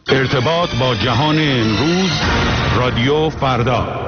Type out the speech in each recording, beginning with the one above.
ارتباط با جهان امروز، رادیو فردا.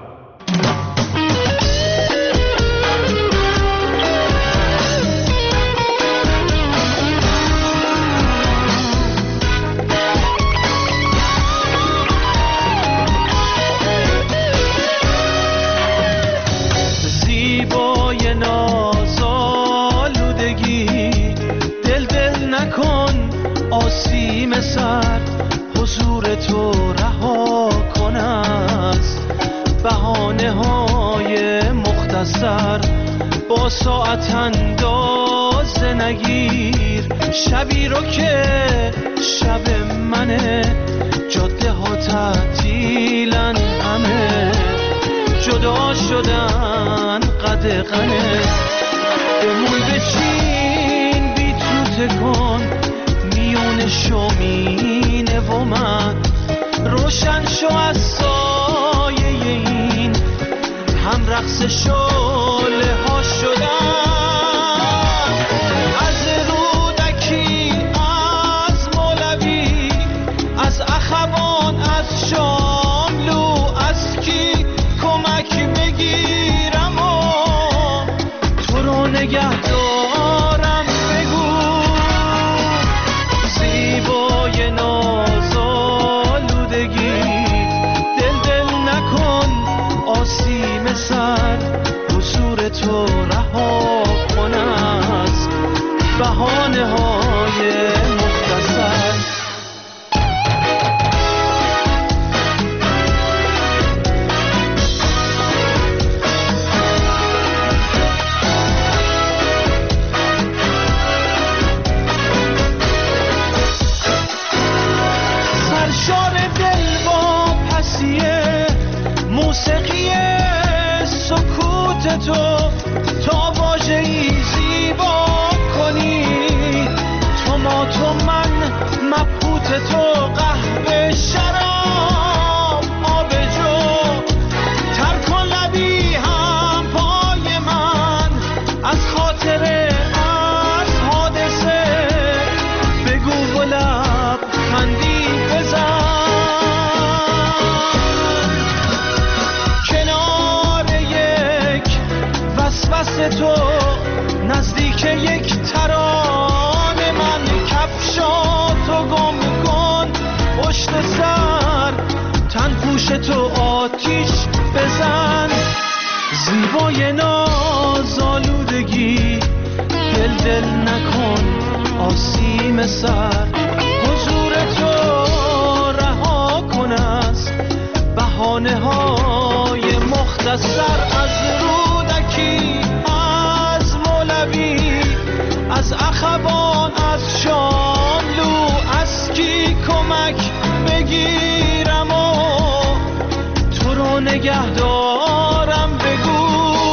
زیبای نازآلودگی، دل نکن آسیم سر، حضور تو رها کن از بهانه های مختصر. با ساعت اندازه نگیر شبی رو که شب منه، جاده ها تعطیلن، همه جدا شدن قدغنه. بمون بچین بی تو تکن میون شومینه و من، روشن شو از سایه این هم رقص شعله ها شدن. از رودکی، از مولوی، از اخوان، از شاملو، از کی کمک بگیرم و تو رو نگه دارم. بگو زیبای نازآلودگی، دل نکن آسیم سر، حضور تو رها کن از بهانه های مختصر. سرشار دل با پسیه موسیقی سکوت تو، تا واژه‌ای زیبا کنی تو ما تو من، مبهوت تو، قهوه شراب آب جو، تر کن لبی هم پای من از خاطره، از حادثه. بگو و لب خندی بزن کنار یک وسوسه تو، نزدیک یک ترانه من. کفشاتو گم کن پشت سر، تن پوش تو آتیش بزن. زیبای نازآلودگی، دل نکن آسیم سر، حضور تو رها کن از بهانه های مختصر. از رودکی، از مولوی، از اخوان، از شاملو، از کی کمک بگیرم و تو رو نگه دارم. بگو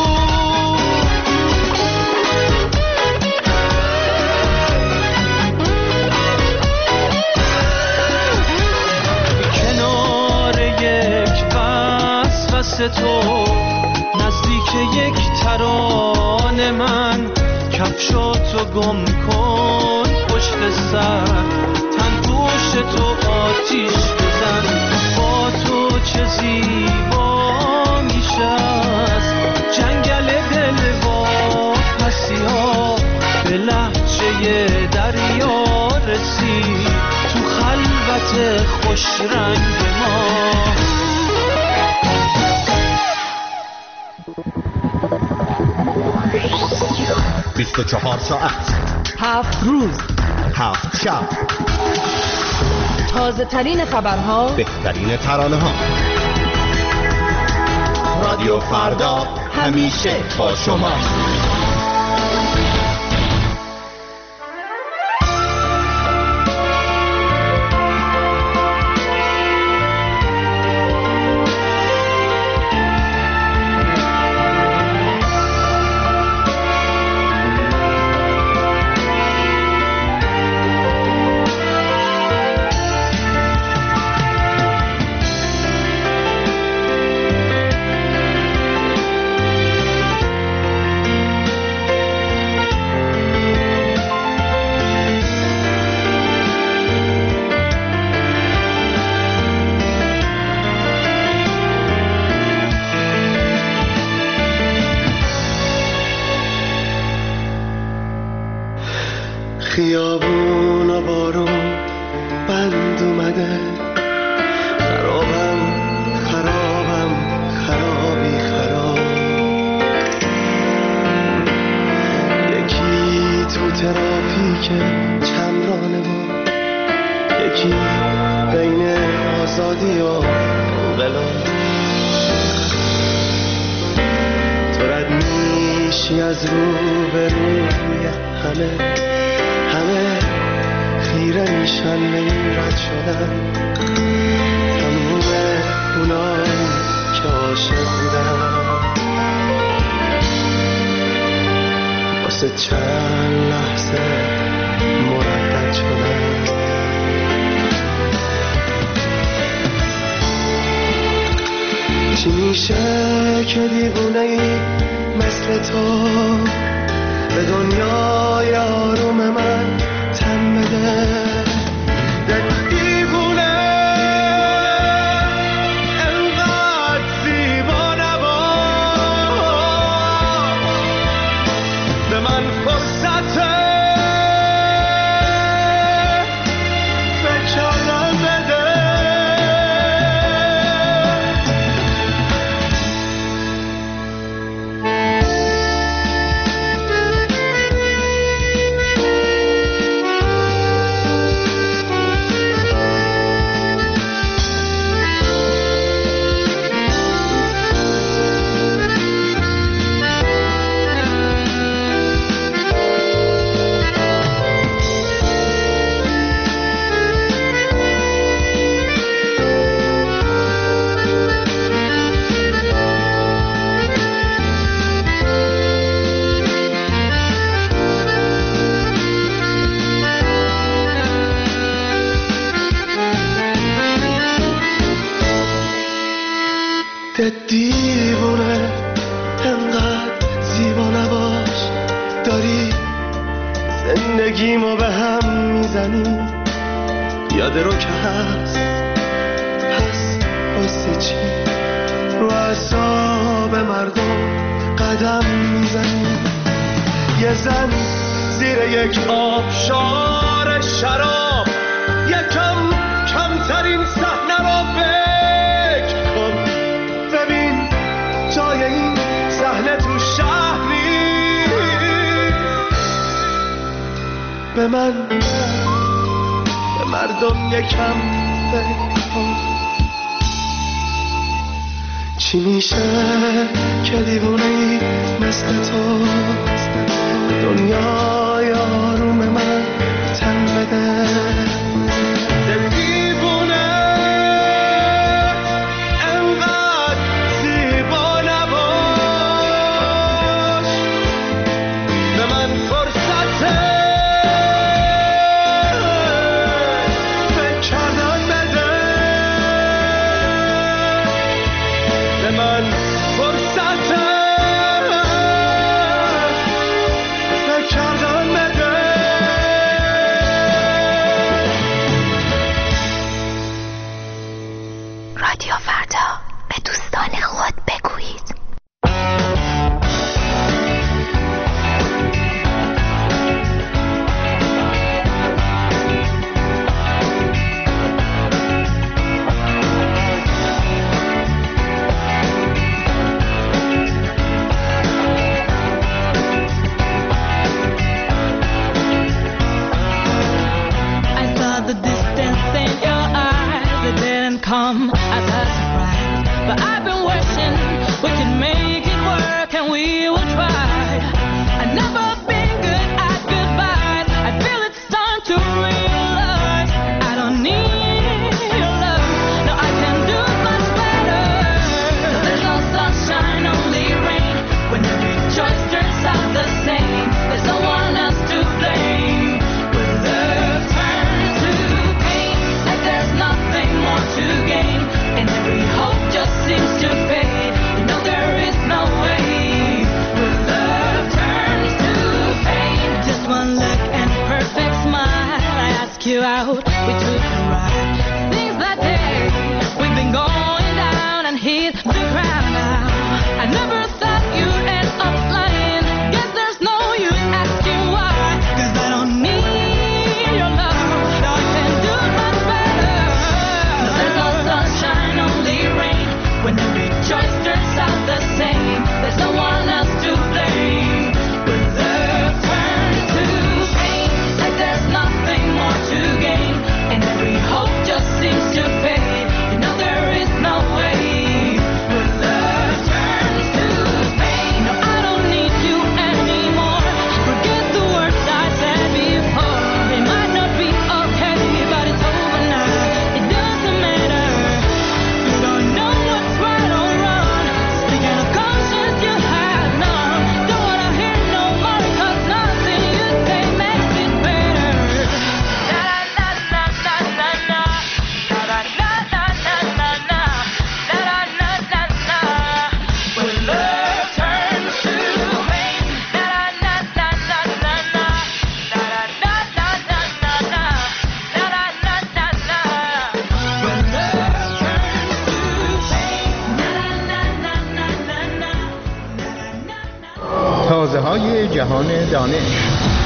کنار یک وسوسه تو، نزدیک یک ترانه من. کفشاتو گم کن پشت سر، تن پوش تو آتیش بزن. با تو چه زیبا میشه از جنگل دل با پسی ها، به لهجه دریا رسید تو خلوت خوش رنگ ما. 24 ساعت، 7 روز، 7 شب، تازه ترین خبرها، بهترین ترانه ها. رادیو فردا همیشه با شما. یکی بین آزادی و انقلاب. تو رد میشی از روبروی همه خیره میشن به این رد شدن. تموم اونایی که عاشق بودن واسه چند لحظه مردد شدن. چی میشه که دیوونه ای مثل تو به دنیای آروم من تن بده؟ دیوونه انقدر زیبا نباش، به من فرصت فکر کردن بده. دیوونه انقدر زیبا نباش، داری زندگیمو به هم میزنی. یاد رو که هست، پس واسه چی رو اعصاب مردم قدم میزنی؟ یه زن زیر یک آبشار شراب یکم کمترین صحنه رو فکر کن. ببین جای این صحنه تو شهر نیست. به من، به مردم یکم فکر کن. چی میشه که دیوونه‌ای مثل تو دنیای آروم من تن بده؟ Every خبرهای جهان دانش.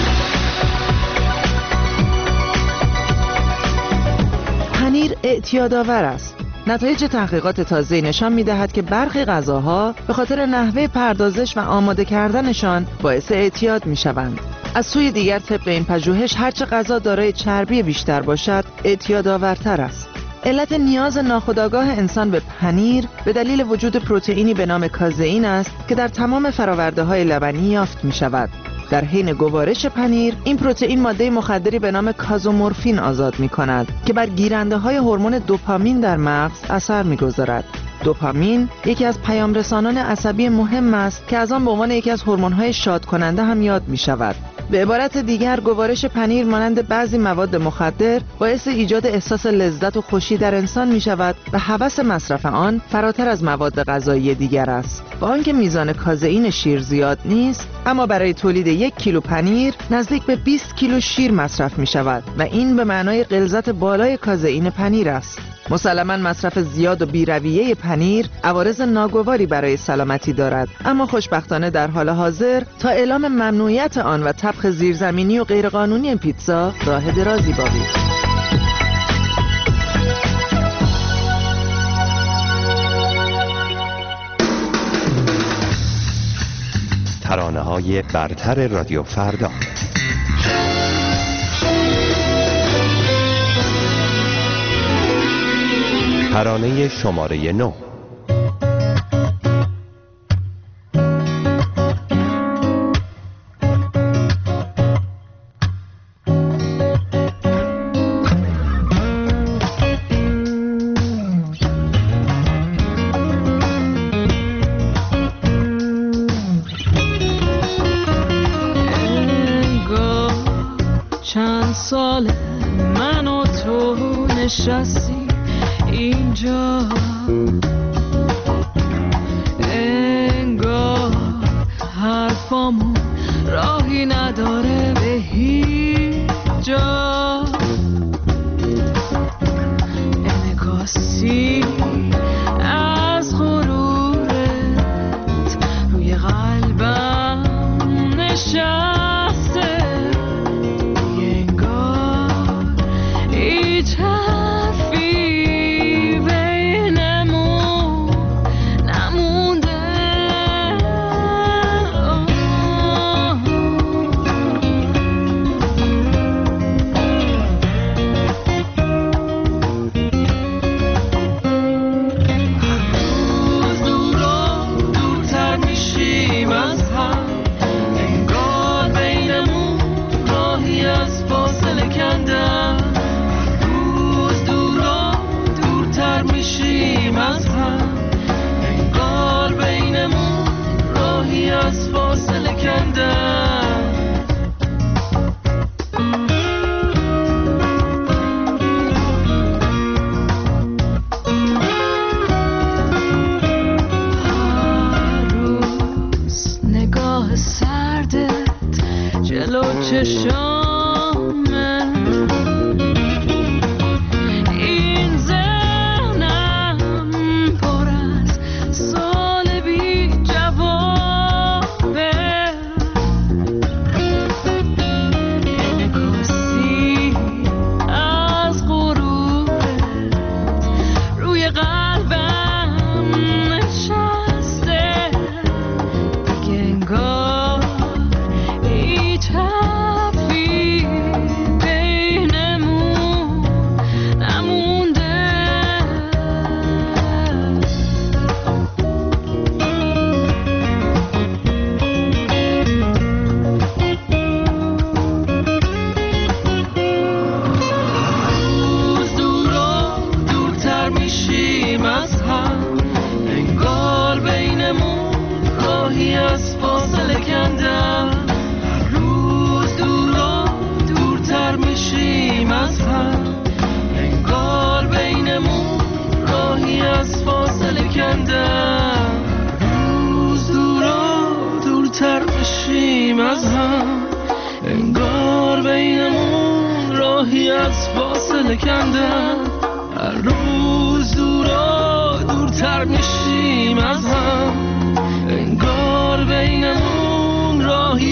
پنیر اعتیادآور است. نتایج تحقیقات تازه‌ای نشان می‌دهد که برخی غذاها به خاطر نحوه پردازش و آماده کردنشان باعث اعتیاد می‌شوند. از سوی دیگر طبق این پژوهش هرچه غذا دارای چربی بیشتر باشد اعتیادآورتر است. علت نیاز ناخودآگاه انسان به پنیر به دلیل وجود پروتئینی به نام کازئین است که در تمام فرآورده‌های لبنی یافت می‌شود. در حین گوارش پنیر این پروتئین ماده مخدری به نام کازومورفین آزاد می‌کند که بر گیرنده‌های هورمون دوپامین در مغز اثر می‌گذارد. دوپامین یکی از پیامرسانان عصبی مهم است که از آن به عنوان یکی از هورمون‌های شادکننده هم یاد می‌شود. به عبارت دیگر گوارش پنیر مانند بعضی مواد مخدر باعث ایجاد احساس لذت و خوشی در انسان می شود و هوس مصرف آن فراتر از مواد غذایی دیگر است. با آنکه میزان کازئین شیر زیاد نیست، اما برای تولید 1 کیلو پنیر نزدیک به 20 کیلو شیر مصرف می شود و این به معنای غلظت بالای کازئین پنیر است. مسلماً مصرف زیاد و بی‌رویه پنیر عوارض ناگواری برای سلامتی دارد، اما خوشبختانه در حال حاضر تا اعلام ممنوعیت آن و طبخ زیرزمینی و غیرقانونی پیتزا راه درازی باقی است. ترانه‌های برتر رادیو فردا. ترانه شماره 9. چند سال من و تو نشستی اینجا، انگار حرفامون راهی نداره به هیچ جا. انعکاسی از غرورت روی قلبم نشسته، انگار هیچ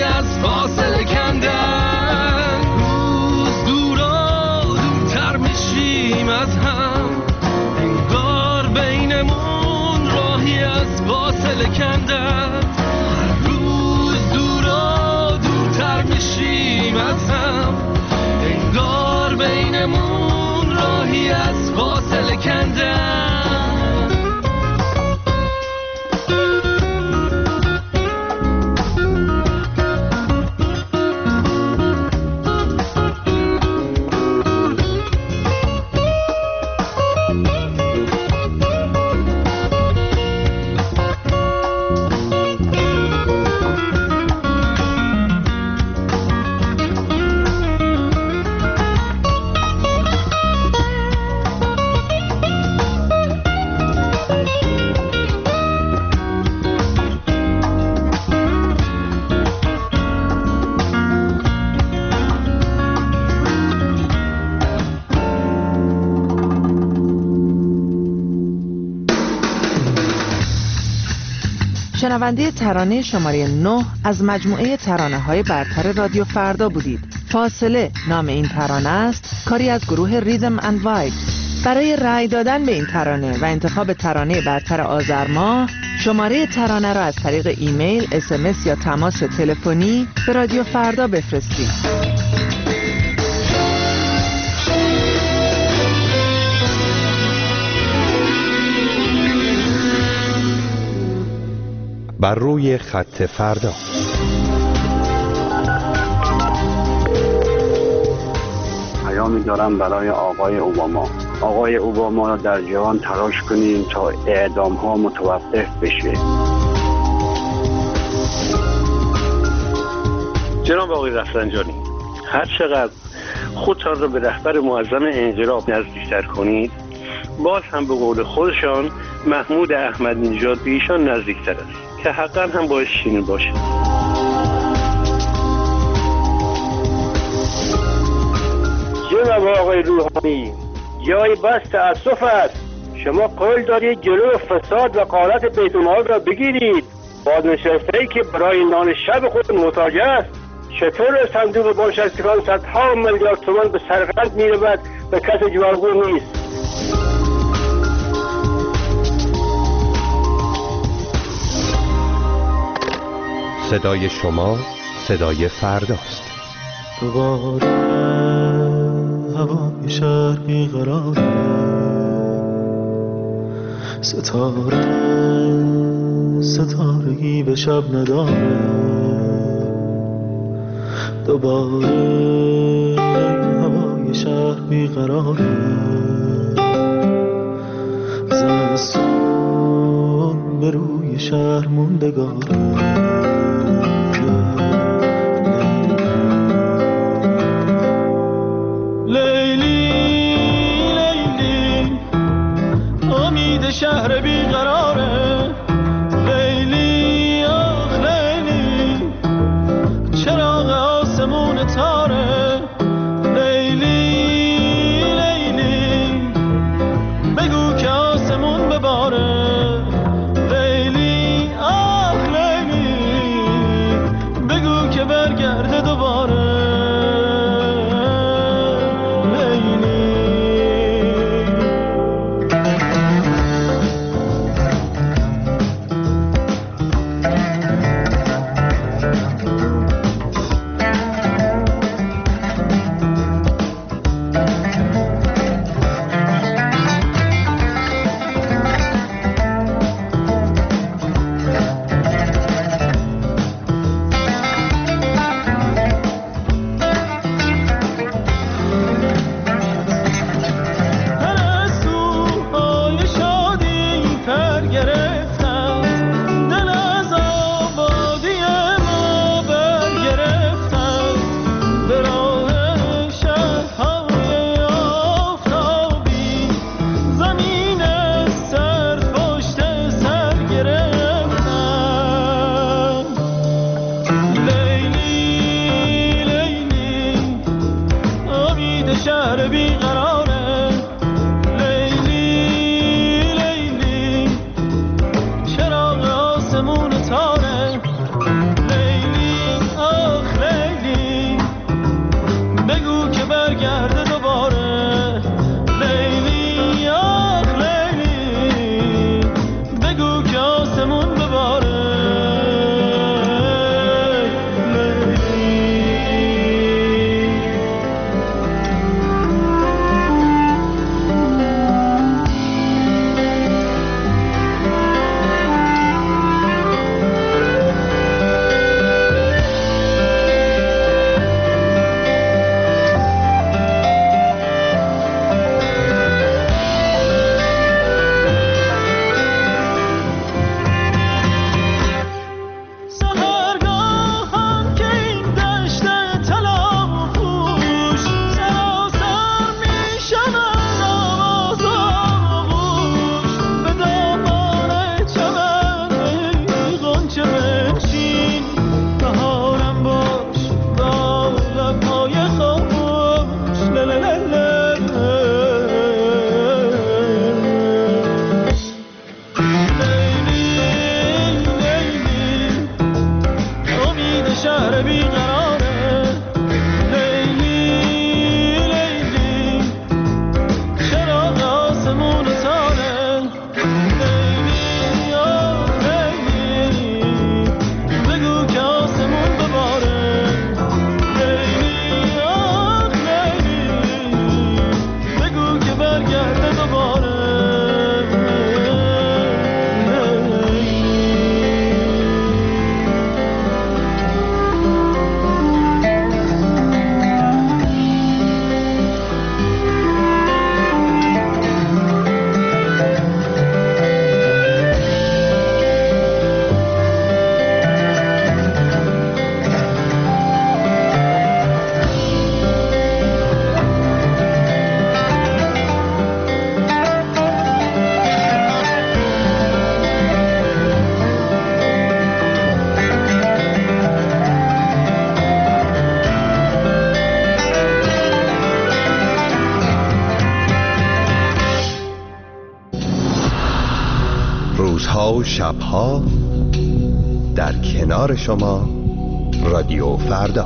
از فاصله کندن. روز دورا دورتر میشیم از هم، انگار بینمون راهی از فاصله کندن. روز دورا دورتر میشیم از هم، انگار بینمون راهی از فاصله کندن. شنونده ترانه شماره 9 از مجموعه ترانه‌های برتر رادیو فردا بودید. فاصله نام این ترانه است، کاری از گروه ریدم اند وایب. برای رأی دادن به این ترانه و انتخاب ترانه برتر آذر ماه، شماره ترانه را از طریق ایمیل، SMS یا تماس تلفنی به رادیو فردا بفرستید. بر روی خط فردا. پیامی دارم برای آقای اوباما. آقای اوباما در جهان تلاش کنیم تا اعدام ها متوقف بشه. جناب آقای رفسنجانی، هر چقدر خودتان را به رهبر معظم انقلاب نزدیکتر کنید، باز هم به قول خودشان محمود احمدی نژاد به ایشان نزدیکتر است که حقا هم باید شیرین باشه. جناب آقای روحانی، جای بس تأسف است. شما قول دارید جلو فساد و غارت بیت المال را بگیرید. بازنشسته‌ای که برای نان شب خود محتاج است چطور صندوق بازنشستگان صدها میلیارد تومان به سرقت می‌رود و کسی جوابگو نیست؟ صدای شما صدای فرداست. دوباره هوای شهر بیقراره، ستارگی به شب نداره. دوباره هوای شهر بیقراره، زمستون به روی شهر موندگاره. شهر بیقراره، لیلی آخ لیلی، چراغ آسمون تاره. لیلی لیلی، بگو که آسمون بباره. لیلی آخ لیلی، بگو که برگرده دوباره. لیلی برگرده دوباره. روزها و شبها در کنار شما رادیو فردا.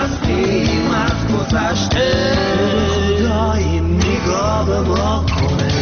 خدا این نگاه به ما کنه